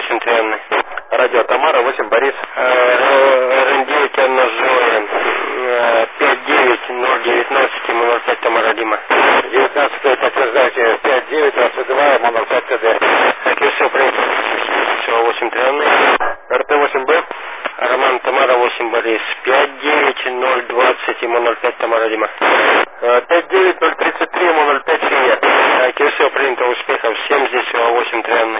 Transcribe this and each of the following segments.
8 Трианны. Радио Тамара, 8 Борис. РН9 Анна Зоя. 59019 МН05 Тамара Дима. 19 подтверждайте. 5922 МН05 ТД. Окей, все принято. Все, 8 Трианны. РТ-8Б. Роман Тамара, 8 Борис. 59020 МН05 Тамара Дима. 59033 МН05 Сия. Окей, все принято. Успехов. 7 здесь 8 Трианны.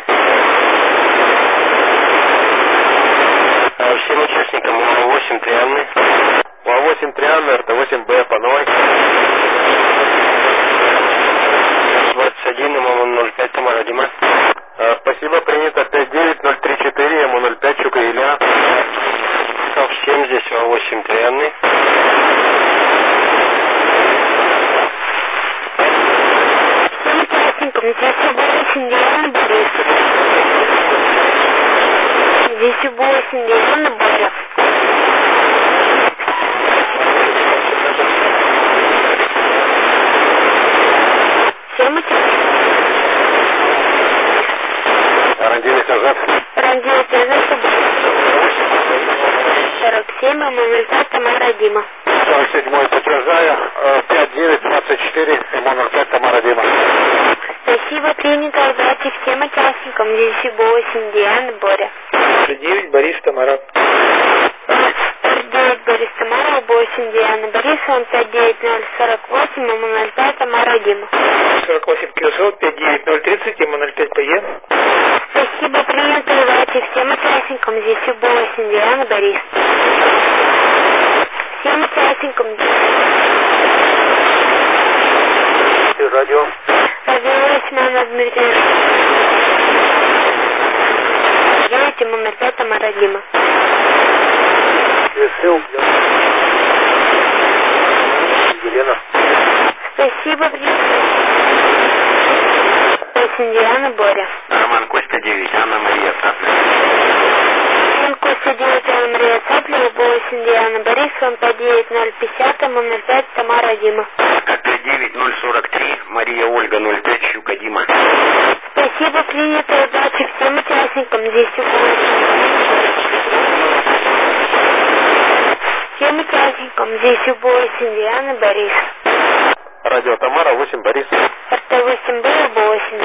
Всем участникам 8 Трианны. 8 Трианны, РТ-8Б по новой. 21 МН05 Тамара Дима. Спасибо, принято. 59034 МН05 Щука Елена. Всем здесь 8 Трианны. Здесь 8 Елена Боря. Всем Ран-9 назад. Ран-9 назад. 47 МН05 Тамара Дима. 47 подтверждаю. 5924 МН05 Тамара Дима. Спасибо, принято. Удачи всем участникам. Здесь 8 Диана Боря. 9 Борис Тамара. 9 Борис Тамара, 8 Диана Борис, он 59048 МН05 Тамара Дима. 48 Кирсов, 59030 МН05 ПЕ. Спасибо, принято. Удачи всем участникам. Здесь 8 Диана Борис. Всем участникам. Радио. Радио 8 Анна Дмитриевна. 9 МН05 Тамара Дима. Елена. Спасибо, принято. 8 Диана Боря. Роман Костя 9, Анна Мария Цаплева. Костя 9 Анна Мария Цаплева, 8 Диана Борис, он 59050 МН05 Тамара Дима. 59043 Мария Ольга 05 Щука Дима. Спасибо, принято. Удачи всем участникам. Здесь 8. Всем участникам. Здесь 8 Диана Борис. Радио Тамара, 8 Борис. РТ-8Б, 8.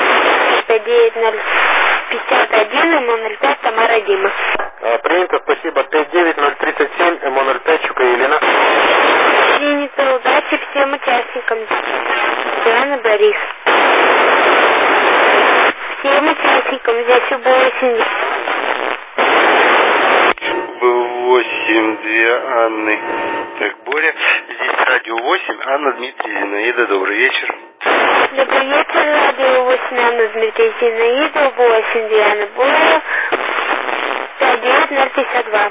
59051 МН05 Тамара Дима. Принято, спасибо. 59037 МН05 Щука Елена. Принято. Удачи всем участникам. Диана Борис. Всем участникам. Здесь 8. 8, 2 Анны. Так, Боря, здесь радио 8, Анна Дмитрий Зинаида, добрый вечер. Добрый вечер, радио 8, Анна Дмитрий Зинаида, 8 Диана Боря, 59052.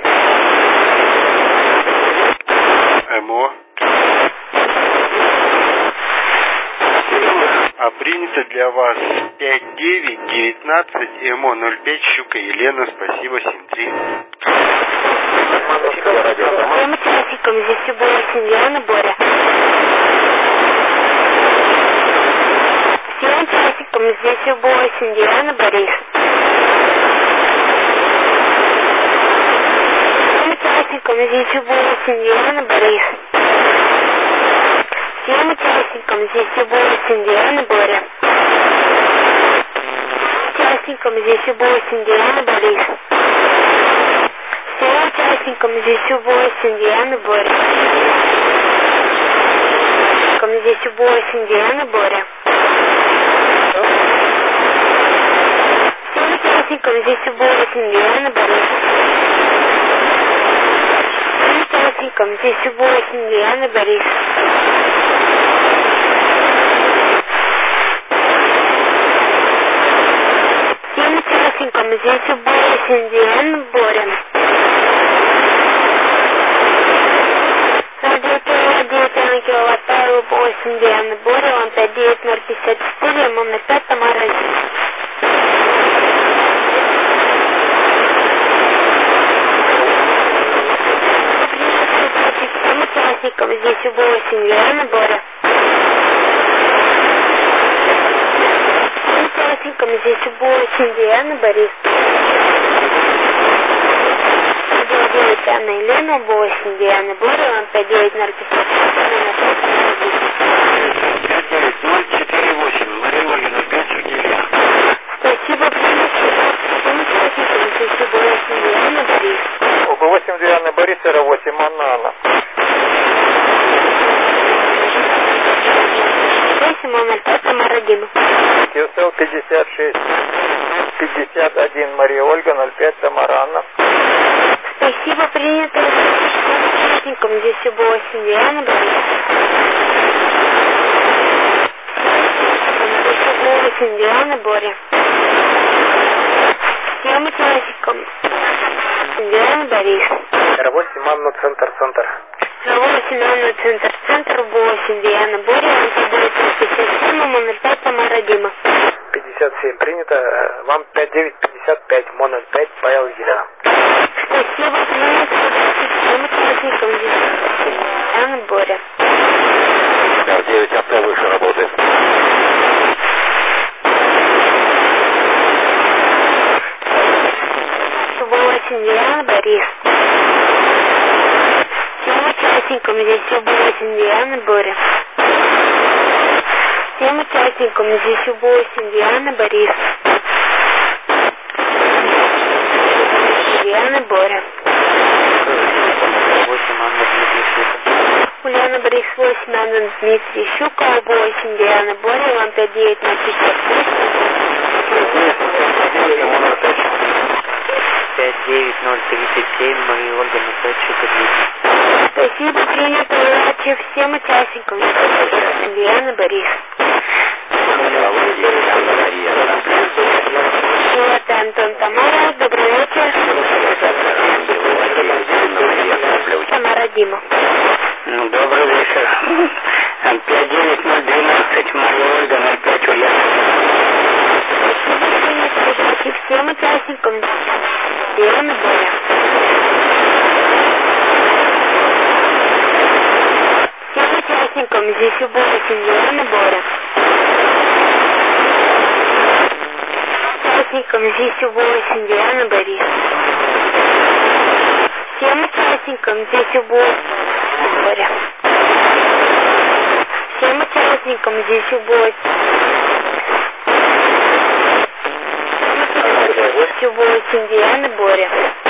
МО. А принято для вас 5919 МО 05 Щука Елена, спасибо, 73. Всем участникам. Здесь 8 Диана Боря. Всем участникам. Здесь 8 Диана Борис. Всем участникам. Здесь 8 Диана Борис. Всем участникам. Здесь 8 Диана Боря. Участникам. Здесь 8 Диана Борис. Всем участникам. Здесь 8 Диана Боря. Здесь 8 Диана Боря. Всем участникам. Здесь 8 Диана Борис. Всем участникам. Здесь 8 Диана Борис. Всем участникам. Здесь 8 Диана Боря. Радио киловаттару 8 Диана Боря, он 59054, МН05 Тамара. Всем участникам. Здесь 8 Диана Боря. участникам, здесь 8 Диана, Борис. 9 Анна Елена, 8 Диана, Боря, 59050. 59048, Мария Ольгина, 5 Сергей Илья. Спасибо, принято. Всем участникам, здесь 8 Диана, Борис. 8 Диана Бориса, 8 Анна Анна. 805 Тамара Дима. QSL 56 51 Мария Ольга, 05 Тамара Анна. Спасибо, принято. Всем участникам, здесь 8 Диана, Борис. 8 Диана, Боря. Всем участникам. Диана, Борис. 8 Анна, центр. 8 Анна, центр, 8 Диана, Боря, 57, 05 Тамара Дима. 57 принято. Вам 5955, Мон 05, Павел Елена. Спасибо, принято. Всем участникам. Диана, Боря. 9 авто выше работает. 8 Диана, Борис. Всем участникам, здесь 8 Диана, Боря. Всем участникам, здесь 8 Диана, Борис. Диана, Боря. 8 Анна Дмитрий Щуков. Ульяна, Борис, 8 Анна Дмитрий Щуков, 8 Диана, Боря, вам 59037, Мария Ольгина, 5 Щуков. Спасибо, принято. Удачи всем участникам. Диана, Борис. Вот, Антон, Тамара, добрый вечер. Тамара, Дима. Добрый вечер. 59012, Мария Ольга, 05 Ульяна. Удачи всем участникам. Диана, Боря. Всем участникам, здесь 8 Диана, Боря. Участникам, здесь 8 Диана, Борис. Всем участникам, здесь 8 Боря. Всем участникам, здесь 8. 8 Диана, Боря.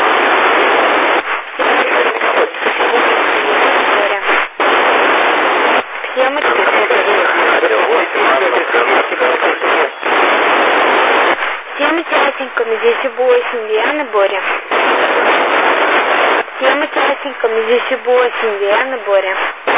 Всем участникам, здесь 8 Диана, Боря. Всем участникам, здесь 8 Диана, Боря.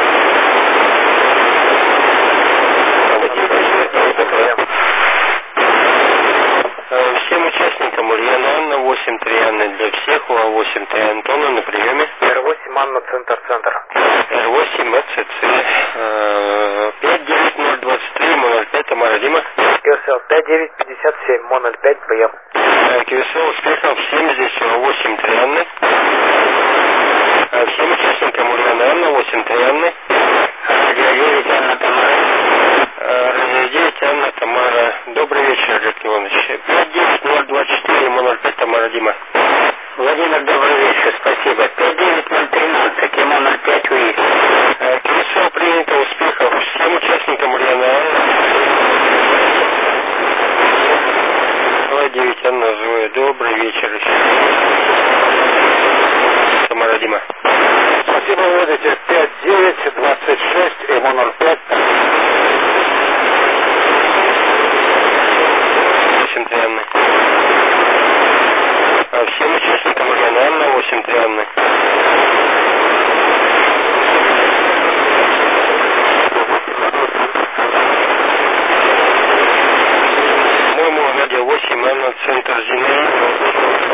Всем участникам Ульяна Анна, 8-3 Анны для всех, 8-3 Антона на приеме. R8 Анна, центр. R8 ЭЦЦ 59023, Мон 05 Тамара Дима. QSL 5957, Мон 05, прием. QSL успехов, всем здесь 8-3 Анны. Всем участникам Ульяна Анна, 8-3 Анны. 9 Анна Тамара. 9 Анна Тамара. Добрый вечер, Олег Иванович. 59024, Мон 05 Тамара Дима. Владимир, добрый вечер, спасибо. 59013, Мон 05 УИ. QSL принято, успехов всем участникам Ульяна Анна. 9 Анна Зоя. Добрый вечер еще. Тамара Дима. Спасибо, вводите 5926, Мон 05. 8-3 Анны. Всем участникам Ульяна Анна, 8-3 Анны. Мой Радио 8 Анна, центр Зинаида.